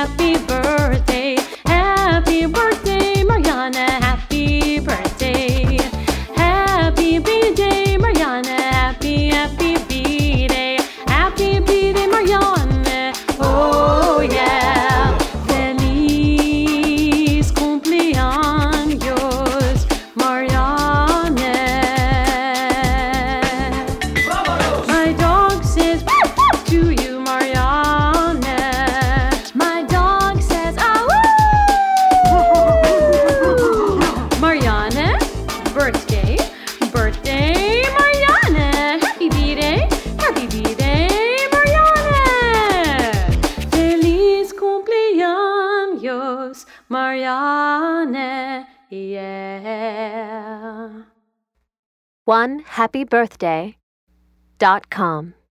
happy birthday. Happy birthday, Mariana, happy birthday. Happy B-Day, Mariana, happy B-Day. Happy B-Day, Mariana, oh yeah. Feliz cumpleaños, Mariana. My dog says to you, Mariana. My dog says, ah, woo! Mariana, birthday, birthday, Mariana. Happy B-Day, Mariana. Feliz cumpleaños, Mariana, yeah. OneHappyBirthday.com